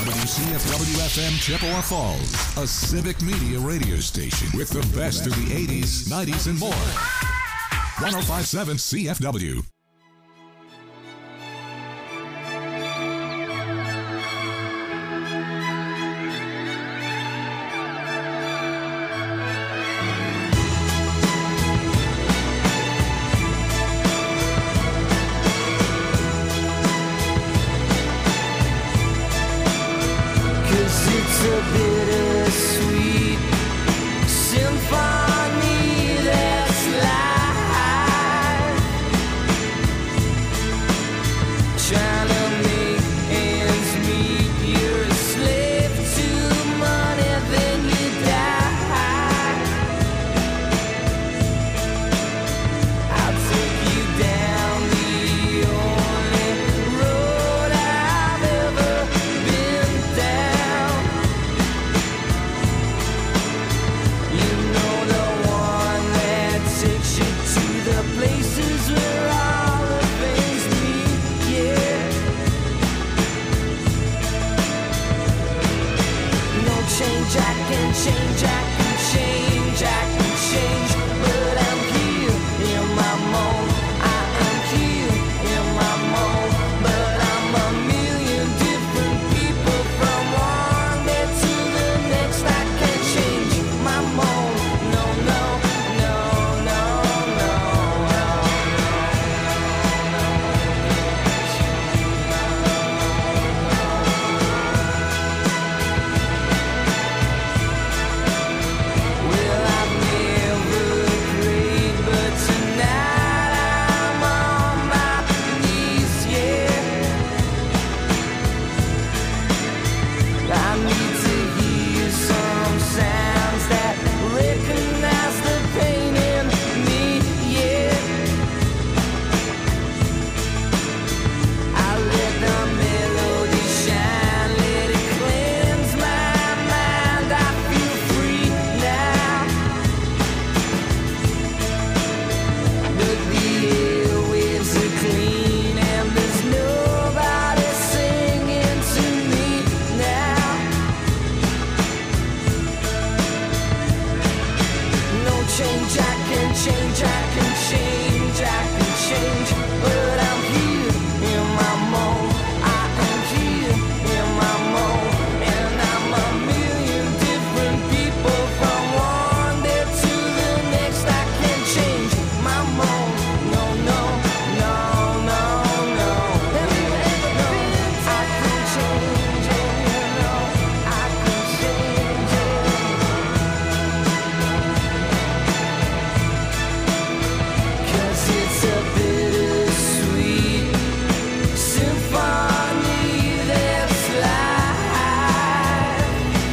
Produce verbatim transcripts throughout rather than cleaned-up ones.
W C F W F M Chippewa Falls, a civic media radio station with the best of the eighties, nineties, and more. one oh five point seven C F W. It's a bittersweet symphony that's life, trying to make ends meet. You're a slave to money, then you die. I'll take you down the only road I've ever been down. Places where all the things meet, yeah. No change, I can change, I can change, I can change. But I'm here in my mold, I am here in my mold. But I'm a million different people from one day to the next. I can't change my mold, no, no, no, no, no. Well, I've never prayed, but tonight I'm on my knees, yeah. I need to hear some sounds that recognize the pain in me, yeah. I let the melody shine, let it cleanse my mind. I feel free now. But the airwaves are clean and there's nobody singing to me now. No change, I can change, I can change, I can change. But I'm here in my mold, I am here in my mold. And I'm a million different people from one day to the next. I can't change my mold, no, no, no, no, no. No, I can change it, no, I can change it. 'Cause it's a bittersweet symphony that's life,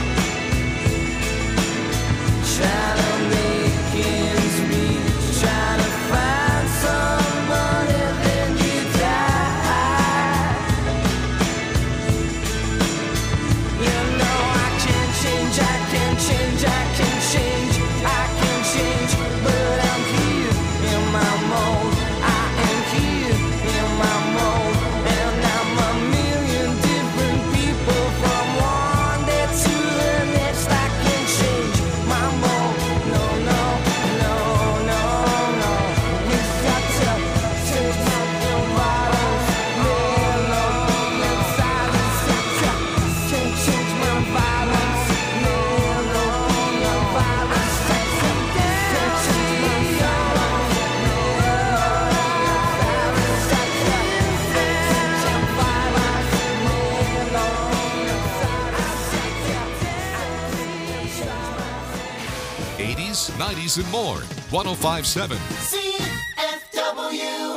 trying to make ends meet, trying to find some money, then you die. You know I can change, I can change, I can change, I can change. But I'm here in my mold, I am here in my mold. And I'm a million different people from one day to the next. I can change my mold, no, no, no, no, no. It's got to change my violence, melody and silence. Can't change my violence, melody and violence. Can't change my violence, eighties, nineties, and more. one oh five point seven. C F W.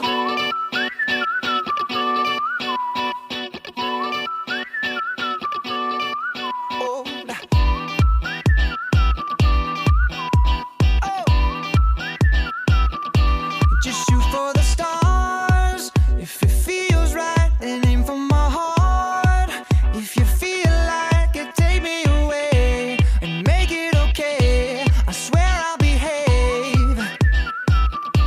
Just shoot for the stars. If it feels right, then aim for my heart. If you feel like it, take me away and make it okay. I swear I'll behave.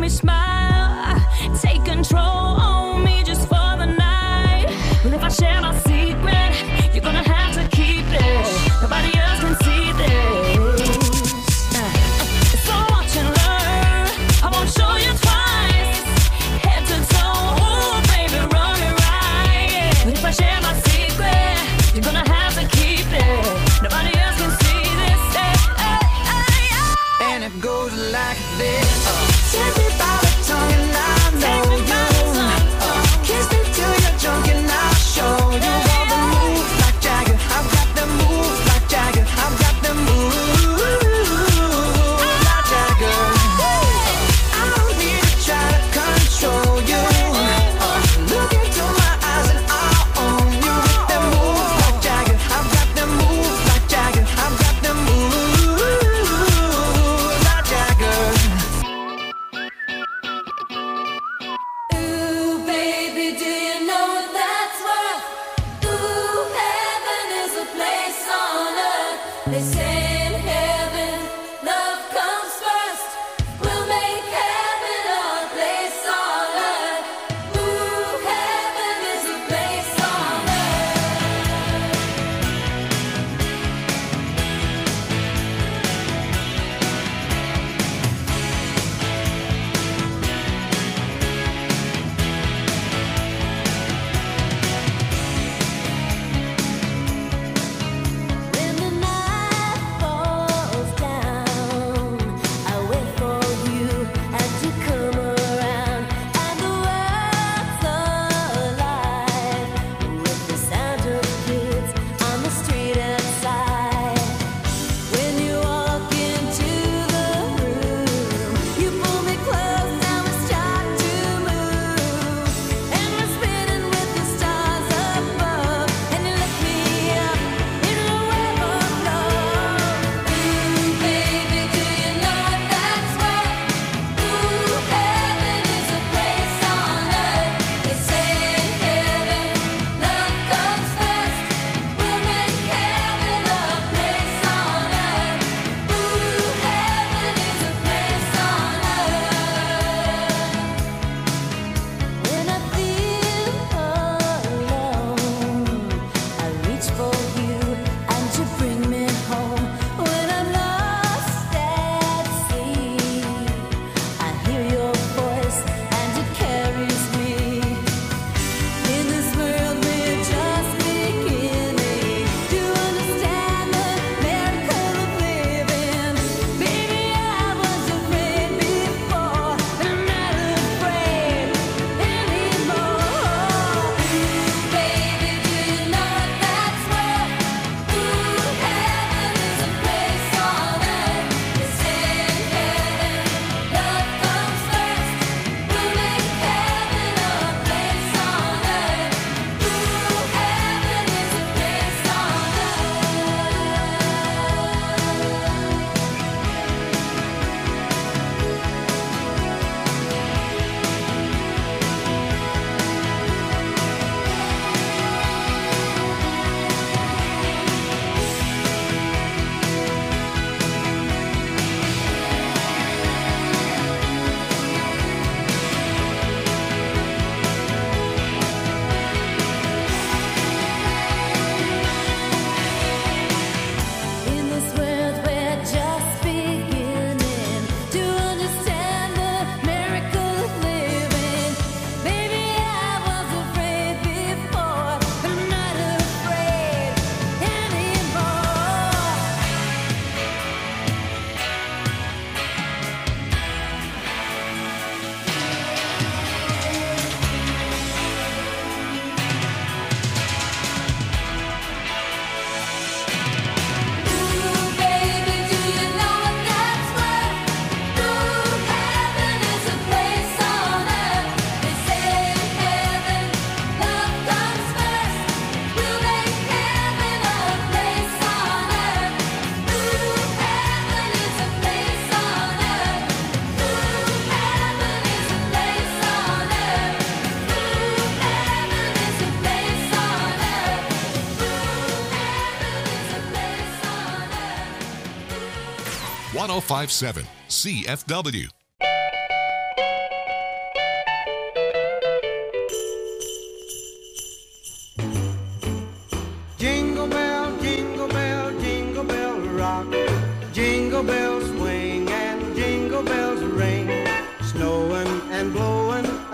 me smile. Take control on me just for the night. Well, if I share my secret, you're gonna have to keep it. Nobody else can see this. So watch and learn. I won't show you twice. Head to toe, ooh, baby, run it right. But if I share my secret, you're gonna have to keep it. Nobody else can see this. Hey, hey, hey, hey. And it goes like this. Take me by the tongue and I know you. Uh, kiss me till you're drunk and I'll show you all the moves like Jagger. I've got the moves like Jagger. I've got the moves like Jagger. I don't need to try to control you. Uh, look into my eyes and I'll own you with the moves like Jagger. I've got the moves like Jagger. I've got the moves like Jagger. Ooh, baby, do you know what that's worth? Ooh, heaven is a place on earth. They say in heaven, love comes first. We'll make heaven a place on earth. Ooh, heaven is a place on earth. When the night falls down, I wait for you and you come around, and the world's alive with the sound of kids on the street outside. When you walk into the room, you pull me close and we start to move, and we're spinning with the stars above, and you lift me up in the web of love. Ooh, baby, do you know what that's worth? Ooh, heaven is a place on earth. They say in heaven, love comes first. We'll make heaven a place on earth. Ooh, heaven is a place on earth. When I feel alone, I reach for you and you bring me home. When I'm lost at sea, I hear your voice and it carries me. In this world we're just beginning to understand the miracle of living. Baby, I was afraid before, but I'm not afraid anymore. Ooh, baby, do you know what that's worth? Ooh, heaven is a place on earth. They say in heaven, love comes first. We'll make heaven a place on earth. Ooh, heaven is a place on In this world we're just beginning to understand the miracle of living. Baby, I was afraid before, but I'm not afraid anymore. Ooh, baby, do you know what that's worth? Ooh, heaven is a place on earth. They say in heaven, love comes first. We'll make heaven a place on earth. Ooh, heaven is a place on earth. Ooh, heaven is a place on earth. Ooh, heaven is a place on earth. Ooh, heaven is a place on earth. ten fifty-seven C F W.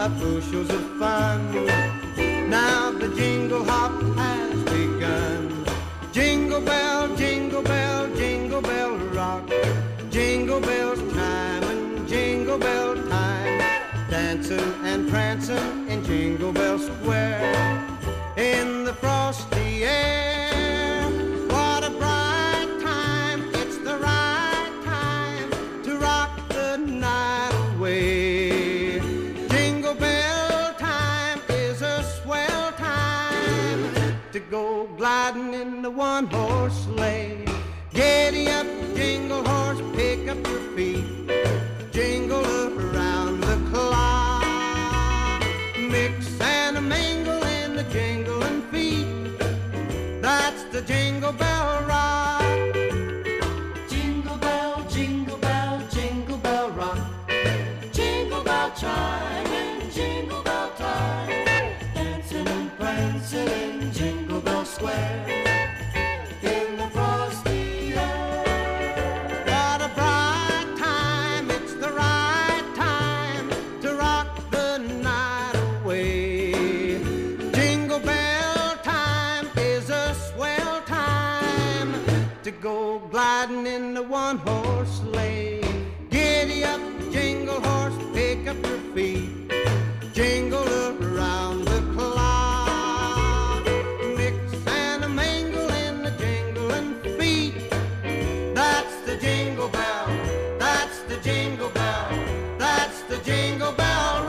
of bushels of fun. Now the jingle hop has begun. Jingle bell, jingle bell, jingle bell rock. Jingle bells chime and jingle bell time. Dancing and prancing in Jingle Bell Square. In the frosty air, what a bright time. It's the right time to rock the night away. Jingle bell time is a swell time to go gliding in the one-horse sleigh. Giddy up, jingle horse, pick up your feet. Jingle around the clock. Mix and mingle in the jingling feet. That's the Jingle Bell Rock. Jingle bell, jingle bell, jingle bell rock. Jingle bell chime and jingle bell time. Dancing and prancing in Jingle Bell Square. In the frosty air. What a bright time, it's the right time to rock the night away. Jingle bell time is a swell time to go gliding in the one-horse sleigh. Giddy up, jingle horse, pick up your feet. Jingle around the clock. Mix and a mingle in the jingling feet. That's the Jingle Bell, that's the Jingle Bell, that's the Jingle Bell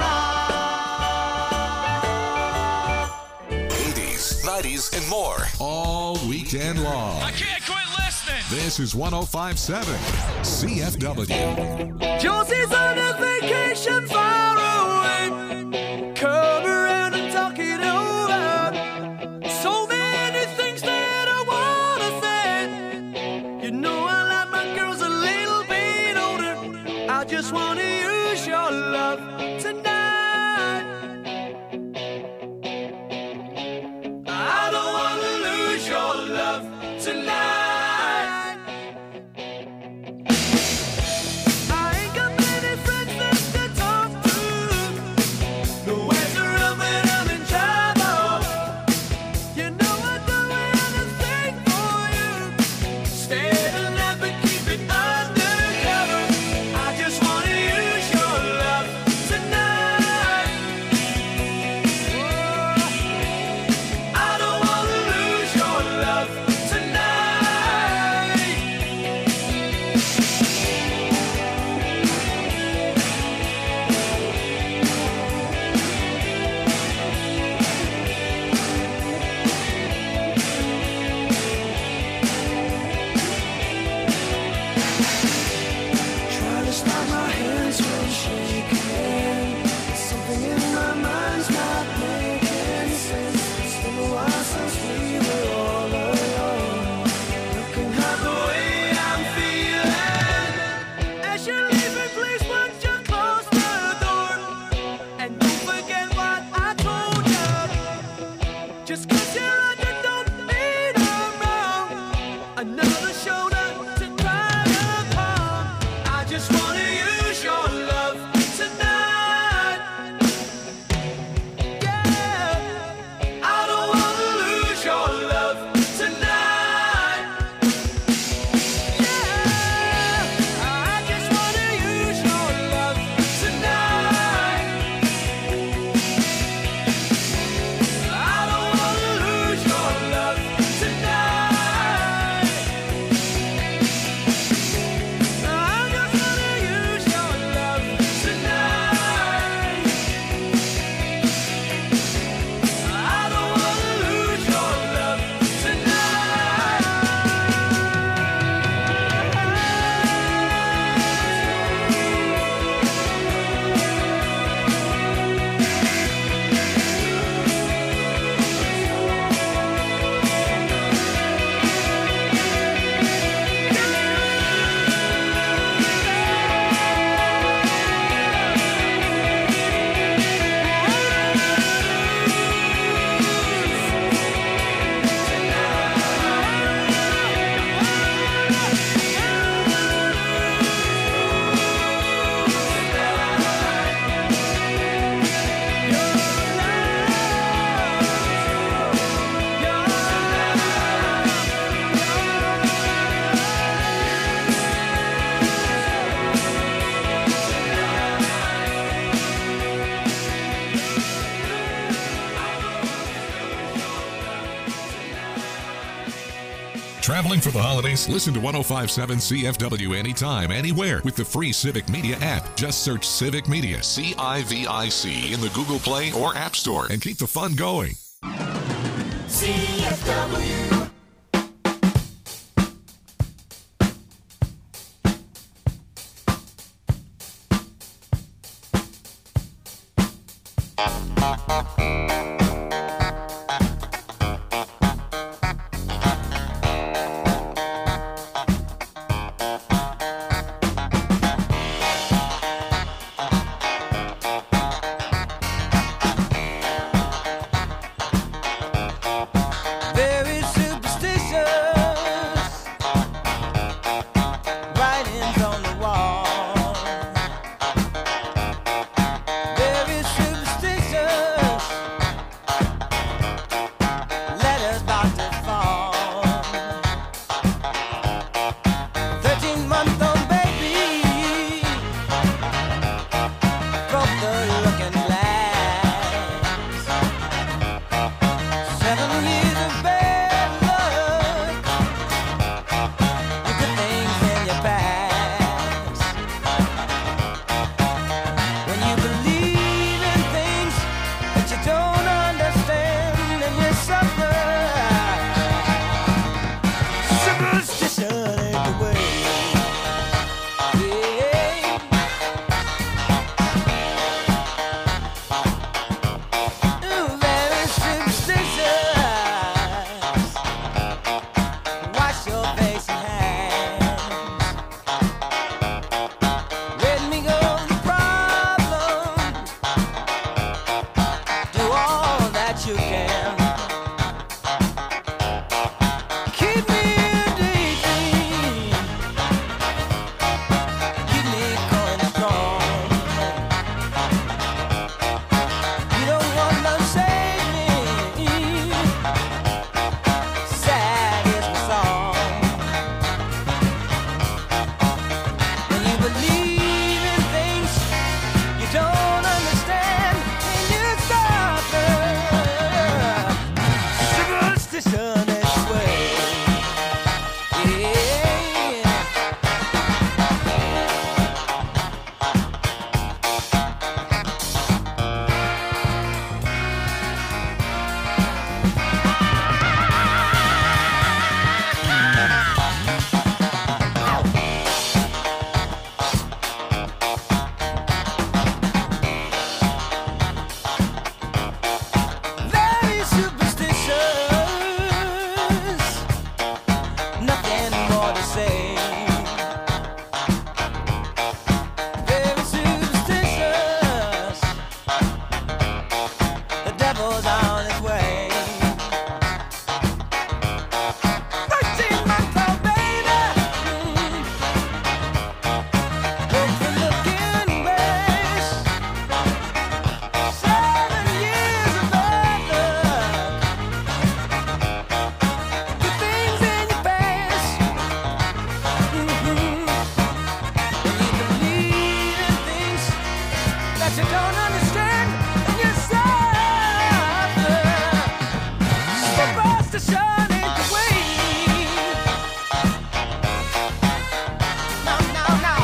Rock. eighties, nineties, and more. All weekend long. I can't quit listening. This is one oh five point seven C F W. Josie's on a vacation far away. Come around and talk it over. So many things that I wanna say. You know I like my girls a little bit older. I just wanna use your love tonight. I don't wanna lose your love tonight. I ain't got many friends left to talk to. Nowhere to run when I'm in trouble. You know I'd do anything for you. Stay alive but keep it undercover. I just wanna use your love tonight. Traveling for the holidays? Listen to one oh five point seven C F W anytime, anywhere with the free Civic Media app. Just search Civic Media, C I V I C, in the Google Play or App Store and keep the fun going. C F W. Very superstitious writings on the wall. Very superstitious letters about to fall. Thirteen-month-old baby broke the looking glass. Seven years of bad luck, you put things in your past. When you believe in things that you don't understand, and you suffer. Superstition ain't the way. Yeah. Ooh, very superstitious. Wash your face and hands. Let me go the problem. Do all that you can. Keep me in daydream. Keep me going strong. You don't want to save me. Sad is my song. When you believe in things you don't understand, and you suffer. Superstition is the way. Yeah. Very superstitious. Nothing more to say. Very superstitious. The devil's on his way. Thirteen-month-old baby. Mm. Broke the looking glass. Seven years of bad luck. Put things in your past. Mhm. When you believe in things that you don't understand, and you suffer. Superstition ain't the way. No, no, no.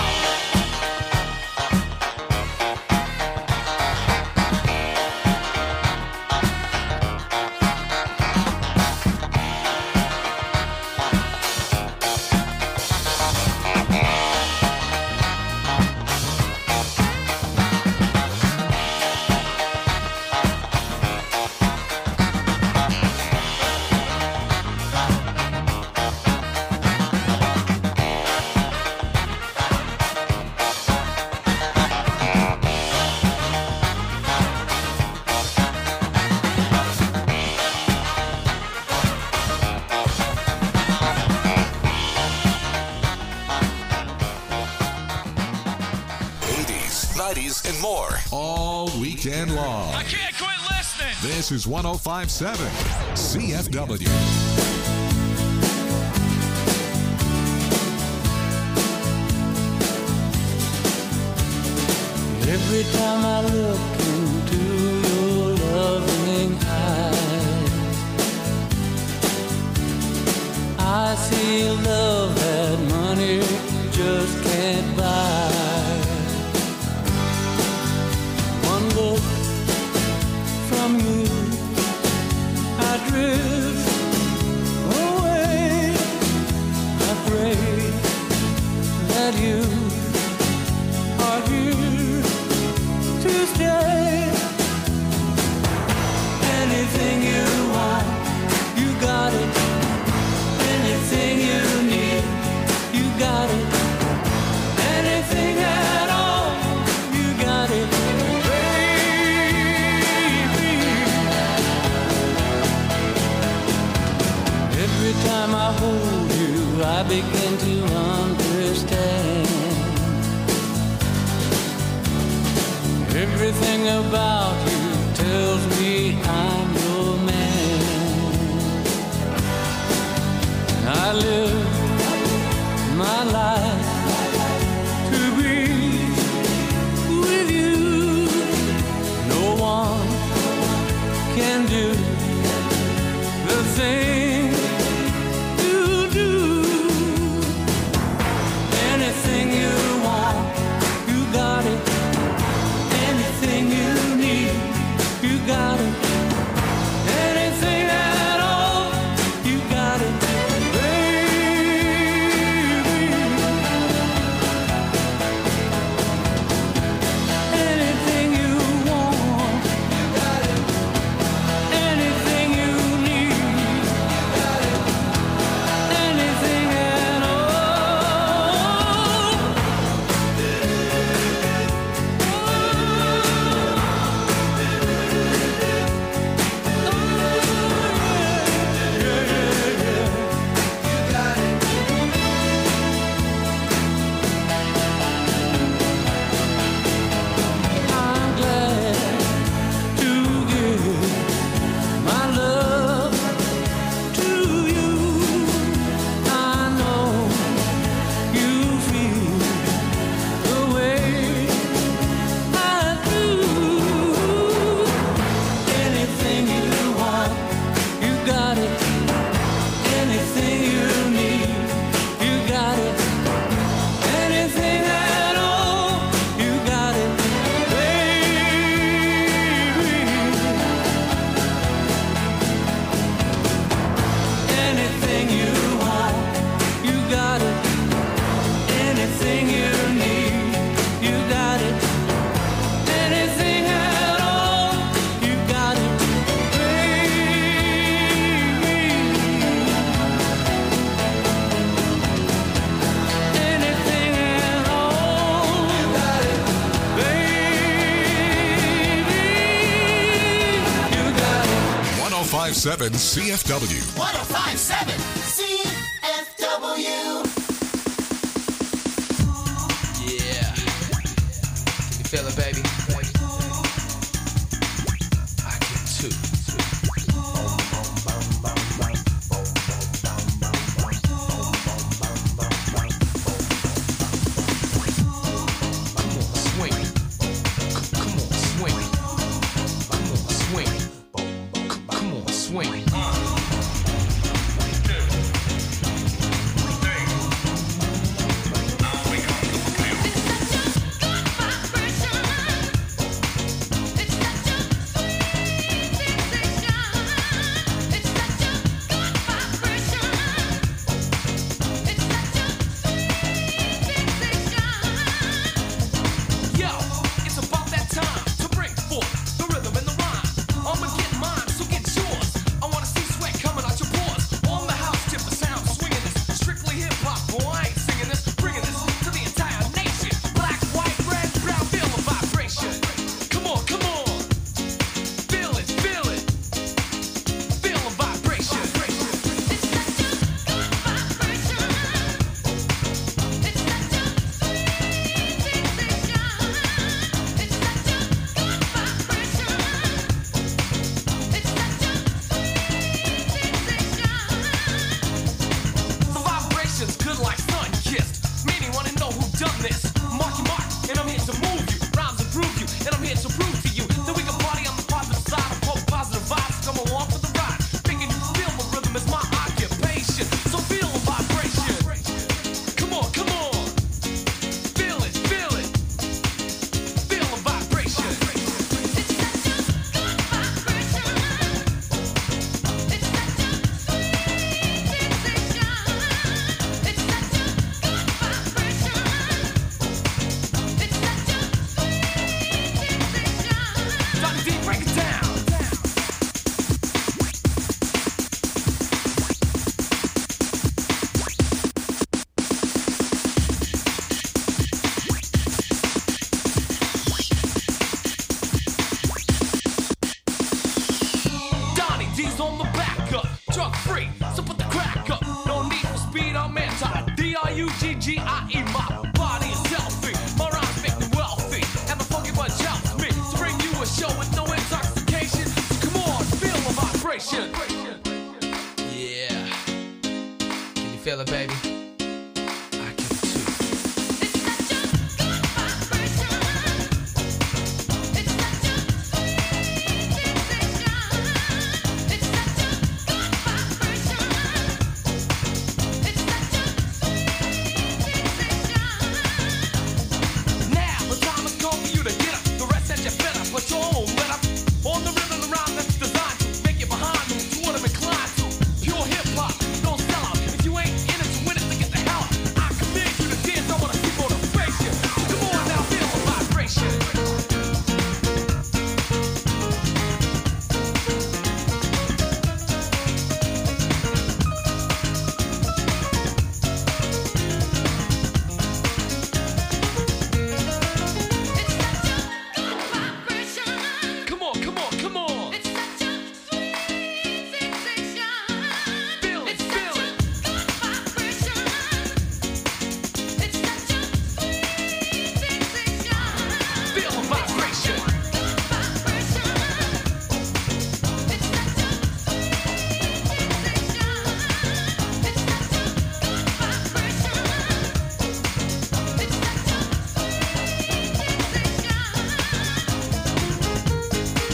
eighties, nineties, and more. All weekend long. I can't quit listening. This is one oh five point seven C F W. Every time I look into your loving eyes, I see love that money just can't buy. One look from you, I drift away. I pray that you are here to stay. Anything you want, you got it. Anything you need, you got it. Anything at all, you got it, baby. Every time I hold you, I begin to understand. Everything about you tells me I'm your man. I live my life to be with you. No one can do the thing you do. Anything you want, you got it. Anything you need, you got it. Anything at all, you got it, baby. Anything you want, you got it. Anything you need, you got it. Anything at all. I'm glad to give my love to you. I know you feel the way I do. Anything you want, you got it. Anything you need, you got it. Anything at all, you got it, baby. Anything you want, you got it. Anything you need, you got it. Anything at all, you got it, baby. Anything at all, you got it, baby. You got it. one oh five point seven C F W. one oh five point seven C F W. Yeah. Can you feel it, baby? I can too. Come on, swing it. Come on, swing it. Come on, swing it. Come on, swing it. vibration. Yeah. Can you feel it, baby? I can too. It's such a good vibration. It's such a sweet sensation. It's such a good vibration. It's such a sweet sensation. Now the time has come for you to get up. The rest that you better put your own let up. On the rhythm around that's designed to make you behind you to what I'm inclined to. Pure hip hop, don't sell out. If you ain't in it to win it, then get the hell out. I command you to dance, I wanna see motivation. Come on now, feel the vibration. It's such a good vibration. Come on, come on, come on. It's such a sweet sensation. Feel it, It's feel such a it. good vibration. It's such a sweet sensation. Feel the vibration. Good vibration. It's such a sweet sensation. It's such a good vibration. It's such a sweet sensation.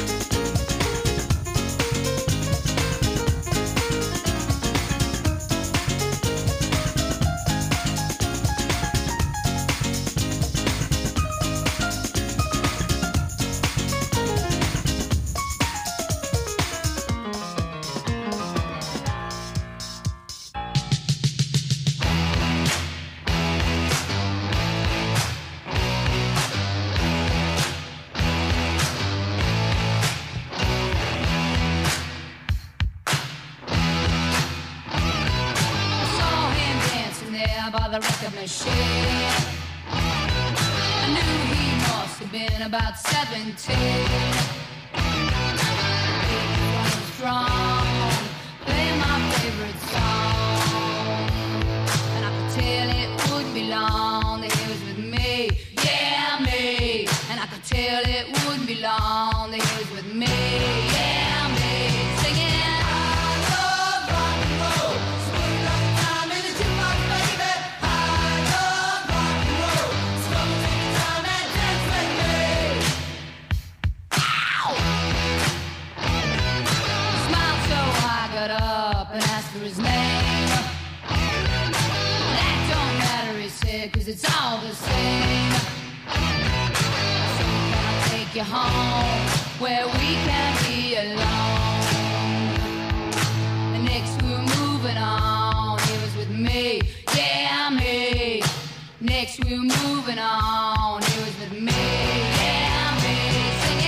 I saw him dancing there by the record machine. I knew he must have been about seventeen. He was strong, playing my favorite song, and I could tell it wouldn't be long that he was with me, yeah me. And I could tell it wouldn't be long that he was with me, yeah me, singing. Smiled so I got up and asked for his name. That don't matter, he said, 'cause it's all the same. So can I take you home where we can be alone? And next we were moving on, he was with me, yeah me. Next we were moving on, he was with me, yeah me, singing.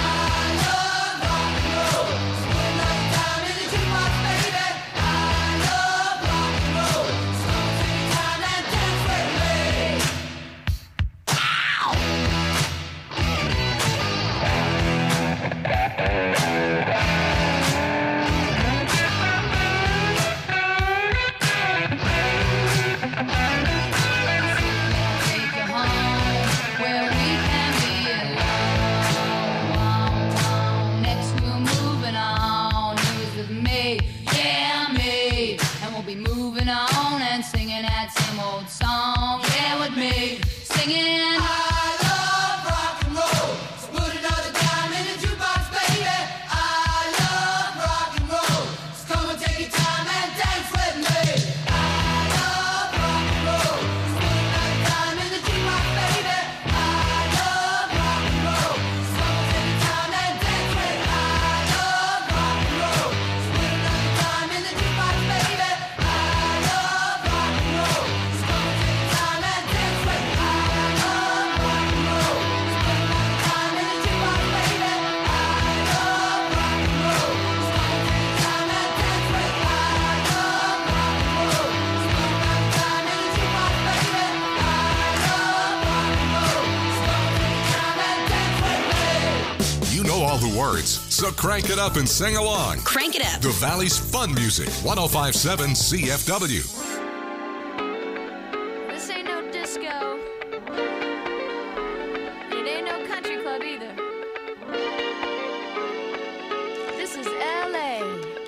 Take you home where we can be alone. Next we're moving on. He was with me, yeah me, and we'll be moving on and singing that same old song. Yeah, with me, singing. You know all the words, so crank it up and sing along. Crank it up. The Valley's fun music, one oh five point seven C F W. This ain't no disco. It ain't no country club either. This is L A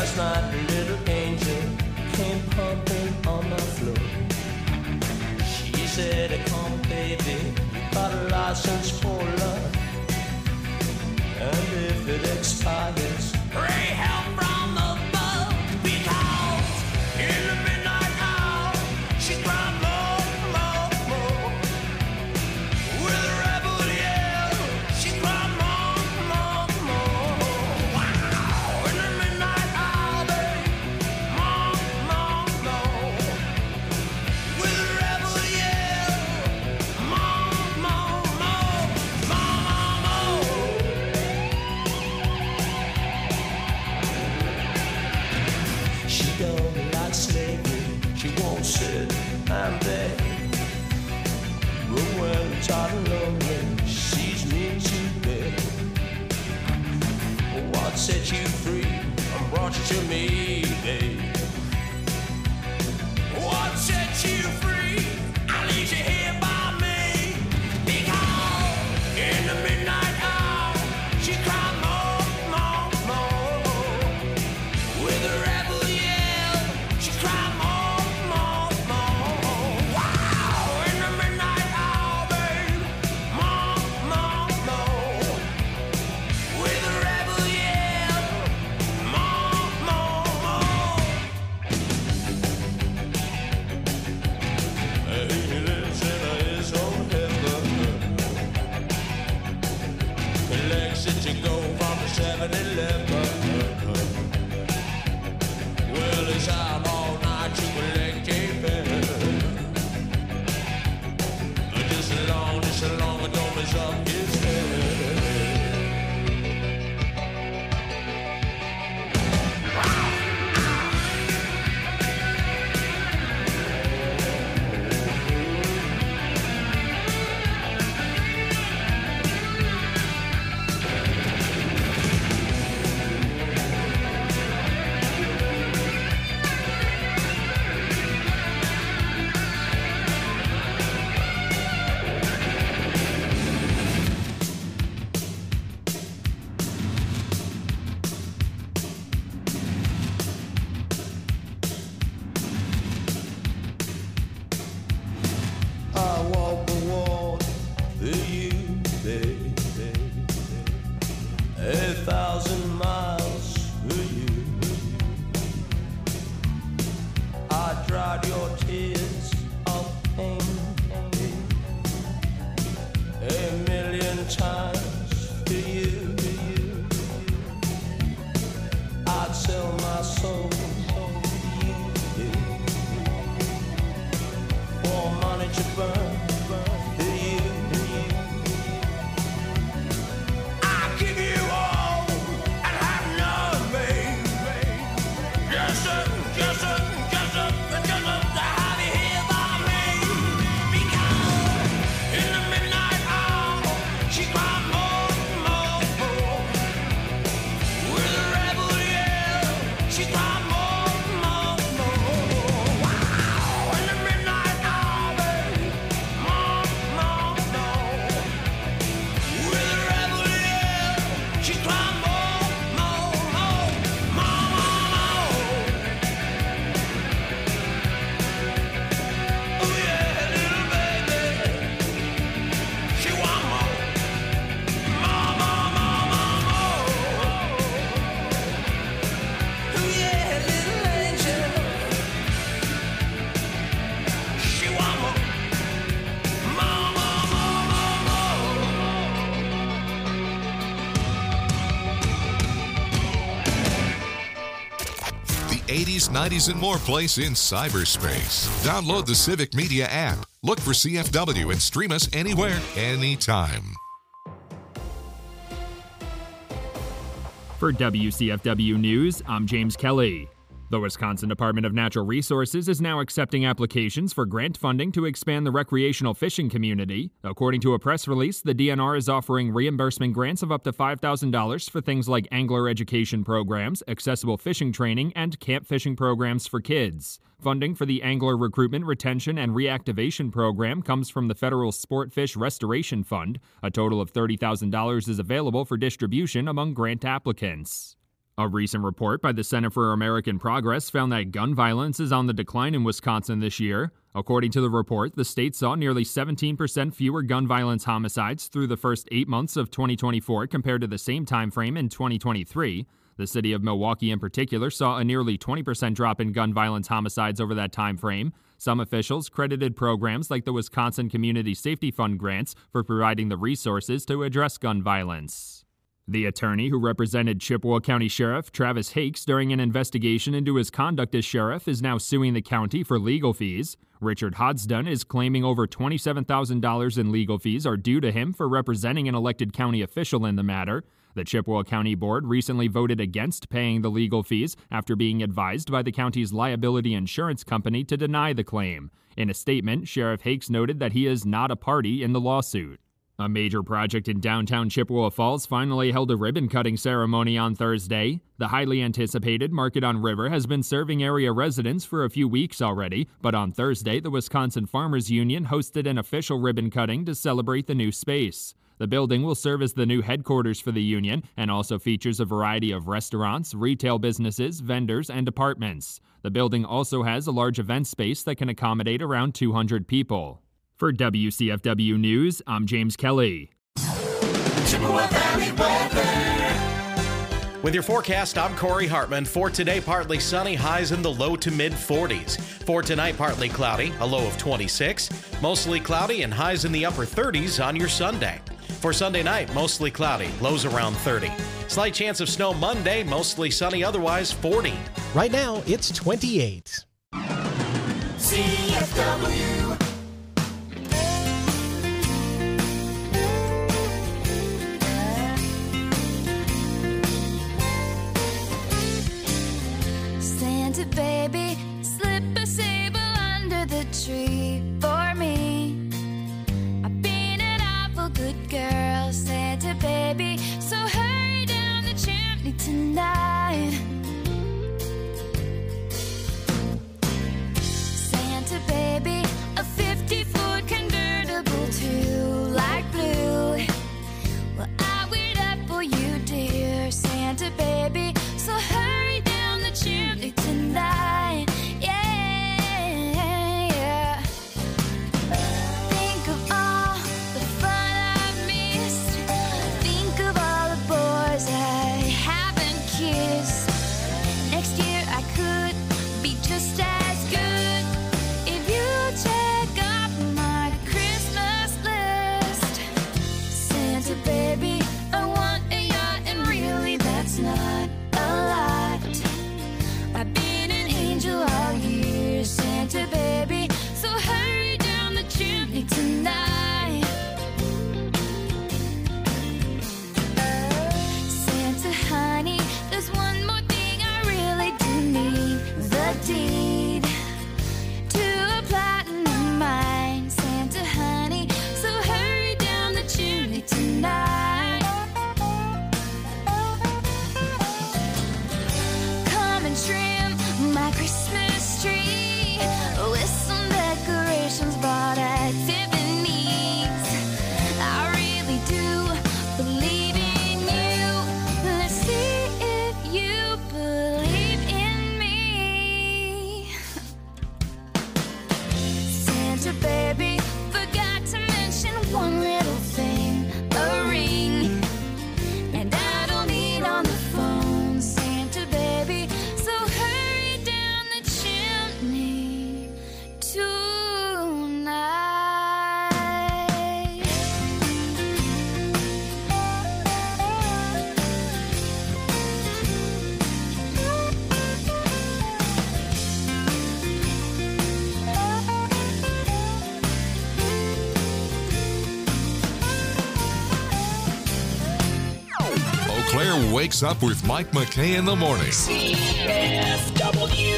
Last night a little angel came pumping on my floor. She said, come baby, you got a license for love. And if it expires, pray help from above. Because in the midnight hour, she cried more, more, more. With a rebel yell, she cried more, more, more. Wow! In the midnight hour, babe, more, more, more. With a rebel yell, more, more, more, more, more. She don't like slavery, she won't sit and beg. But when it's hot and lonely, she sees me to bed. What set you free and brought you to me, babe? What set you free? I leave you here by me. Because in the midnight hour, she cried more, more, more. With a rebel yell, she cried more, more, more. Wow! In the midnight hour, babe, more, more, more. With a rebel yell, more, more, more. He lives in his own heaven. Collects it to go from the seven eleven. Well, it's out all night to collect a pen. Just as long, just as long as don't mess up his head. I walk the wall for you, baby. A thousand miles for you. I dried your tears of pain a million times for you. I'd sell my soul for you. For money to burn for you. I'll give you all and have none, babe. Just a, just a, just a, just a, to have you here by me. Because in the midnight hour, she cried more, more, more. With a rebel yell, she cried more, more, more. Wow! In the midnight hour, babe, more, more, more. With a rebel yell, she cried more, more, more, more, more. Oh yeah, little baby, she want more, more, more, more, more, more. Oh yeah, little angel, she want more, more, more, more, more, more. The eighties, nineties, and more place in cyberspace. Download the Civic Media app. Look for C F W and stream us anywhere, anytime. For W C F W News, I'm James Kelly. The Wisconsin Department of Natural Resources is now accepting applications for grant funding to expand the recreational fishing community. According to a press release, the D N R is offering reimbursement grants of up to five thousand dollars for things like angler education programs, accessible fishing training, and camp fishing programs for kids. Funding for the Angler Recruitment, Retention, and Reactivation Program comes from the Federal Sportfish Restoration Fund. A total of thirty thousand dollars is available for distribution among grant applicants. A recent report by the Center for American Progress found that gun violence is on the decline in Wisconsin this year. According to the report, the state saw nearly seventeen percent fewer gun violence homicides through the first eight months of twenty twenty-four compared to the same time frame in twenty twenty-three. The city of Milwaukee in particular saw a nearly twenty percent drop in gun violence homicides over that time frame. Some officials credited programs like the Wisconsin Community Safety Fund grants for providing the resources to address gun violence. The attorney who represented Chippewa County Sheriff Travis Hakes during an investigation into his conduct as sheriff is now suing the county for legal fees. Richard Hodsdon is claiming over twenty-seven thousand dollars in legal fees are due to him for representing an elected county official in the matter. The Chippewa County Board recently voted against paying the legal fees after being advised by the county's liability insurance company to deny the claim. In a statement, Sheriff Hakes noted that he is not a party in the lawsuit. A major project in downtown Chippewa Falls finally held a ribbon-cutting ceremony on Thursday. The highly anticipated Market on River has been serving area residents for a few weeks already, but on Thursday, the Wisconsin Farmers Union hosted an official ribbon-cutting to celebrate the new space. The building will serve as the new headquarters for the union and also features a variety of restaurants, retail businesses, vendors, and apartments. The building also has a large event space that can accommodate around two hundred people. For W C F W News, I'm James Kelly. Chippewa Valley weather. With your forecast, I'm Corey Hartman. For today, partly sunny, highs in the low to mid forties. For tonight, partly cloudy, a low of twenty-six. Mostly cloudy and highs in the upper thirties on your Sunday. For Sunday night, mostly cloudy, lows around thirty. Slight chance of snow Monday, mostly sunny, otherwise forty. Right now, it's twenty-eight. C F W. Santa baby, slip a sable under the tree for me. I've been an awful good girl, Santa baby, so hurry down the chimney tonight. Santa baby, a fifty-foot convertible too, light blue. Well, I wait up for you, dear Santa baby, so hurry down the chimney tonight. Yeah, yeah. Think of all the fun I've missed. Think of all the boys I haven't kissed. Next year I could be just as good if you check off my Christmas list. Santa baby, I want a yacht, and really that's not a lot. I've been an angel all year, Santa baby, so hurry down the chimney tonight. Santa honey, there's one more thing I really do need, the deed to a platinum mine, Santa honey, so hurry down the chimney tonight. Come and trim my Christmas tree with some decorations bought at Tiffany's. I really do believe in you. Let's see if you believe in me. Santa baby, forgot to mention one little thing, a ring. And I don't need on the phone, Santa baby, so hurry down the chimney tonight. Eau Claire wakes up with Mike McKay in the morning. C F W.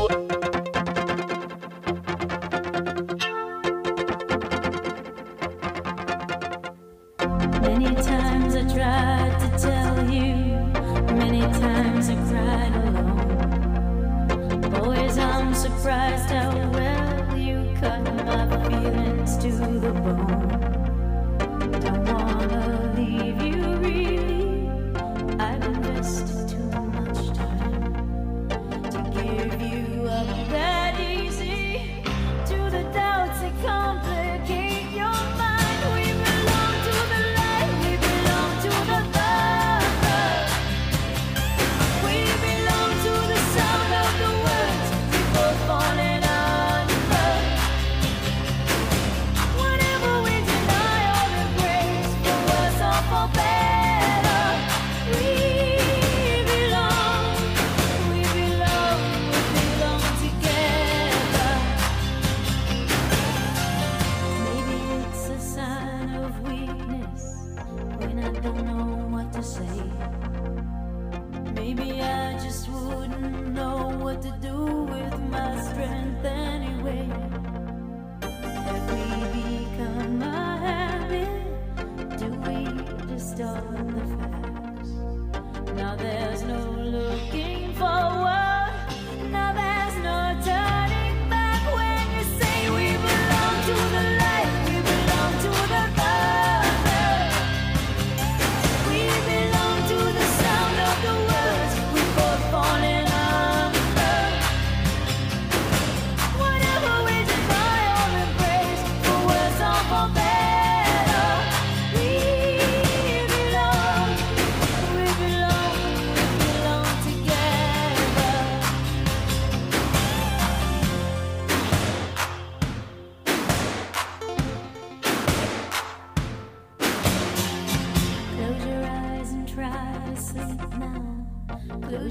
Many times I tried to tell you, many times I cried alone. Boys, I'm surprised how well you cut my feelings to the bone. Don't wanna leave you really, I've invested too much.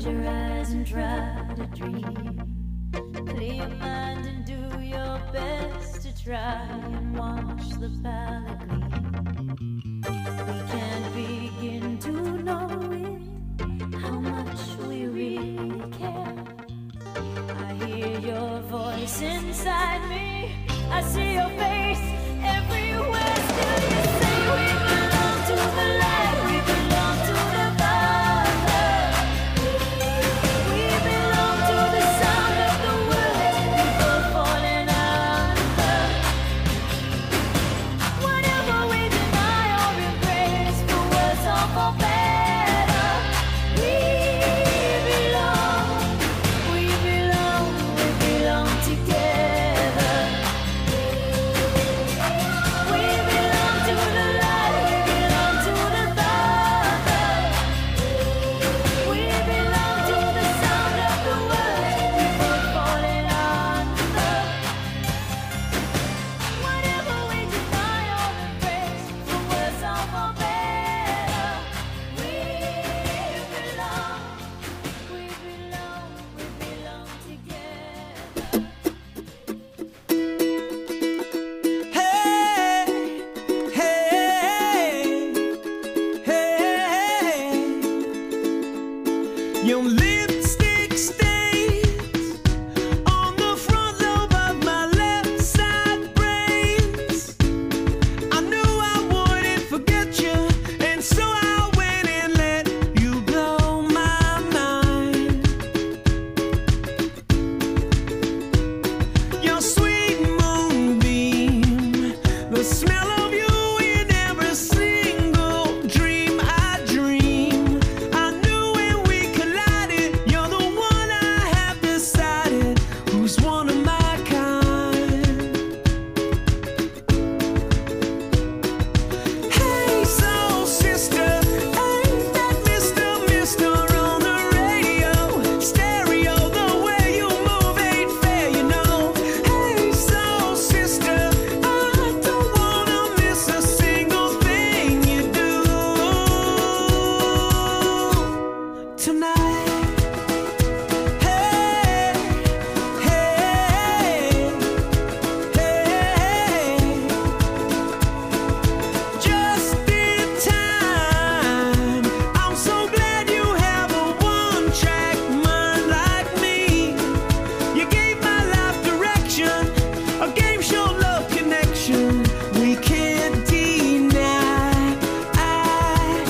Close your eyes and try to dream. Clear your mind and do your best to try and watch the palette gleam. We can't begin to know it, how much we really care. I hear your voice inside me, I see your face everywhere. Still you say we belong to the light, we belong to the Father. We belong to the sound of the words people falling under. Whatever we deny or embrace, for worse or for better, we belong, we belong, we belong together. We belong to the light, we belong to the Father. We belong to the sound of the words people falling under. Whatever we deny or embrace, for worse or for better, we belong, we belong, we belong together. Hey, hey, hey. Your lipstick stains on the front lobe of my left side brains. I knew I wouldn't forget you, and so I went and let you blow my mind. Your sweet moonbeam, the smell of you in every single dream I dream. I knew when we collided, you're the one I have decided who's one of my kind. Hey, soul sister, ain't that Mister Mister on the radio? Stereo, the way you move ain't fair, you know. Hey, soul sister, I don't wanna miss a single thing you do tonight. Hey, hey, hey. Just in time. I'm so glad you have a one-track mind like me. You gave my life direction, a game show love connection we can't deny. I,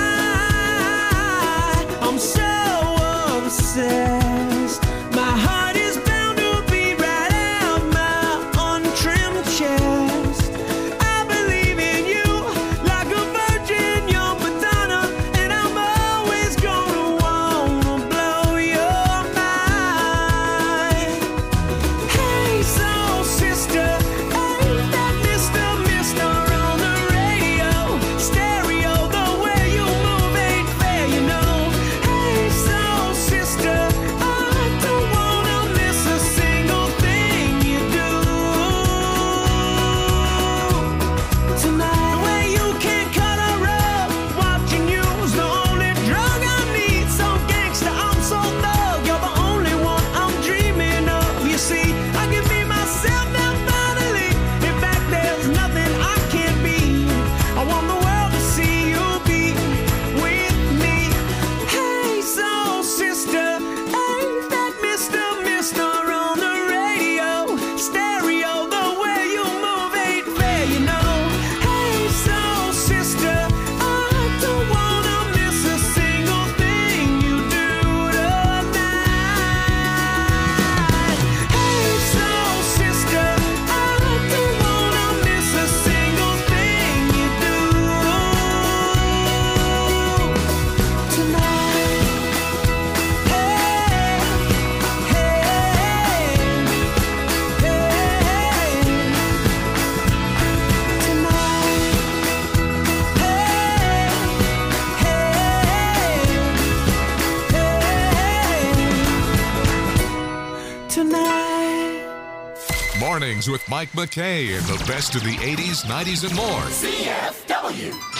I, I'm so obsessed. My heart is bound to beat right out my untrimmed chest. I believe in you like a virgin, you're Madonna, and I'm always gonna wanna blow your mind. Hey, soul sister, ain't that Mister Mister on the radio? Stereo, the way you move ain't fair, you know. Hey, soul sister, I don't wanna miss a single thing you do tonight. The way you can cut a rug, watching you's the only drug I need. So gangsta, I'm so thug, you're the only one I'm dreaming of. You see, I can be myself now finally. In fact, there's nothing I can't be. I want the world to see you be with me. Hey, soul sister, ain't that Mister Mister on the radio? Stereo, the way you move ain't fair, you know. Hey, soul sister, I don't wanna miss a single thing you do tonight. Hey, soul sister, I don't wanna miss a single thing you do tonight. Hey, hey, hey, tonight. Hey, hey, hey, tonight. Mornings with Mike McKay and the best of the eighties, nineties, and more. C F W.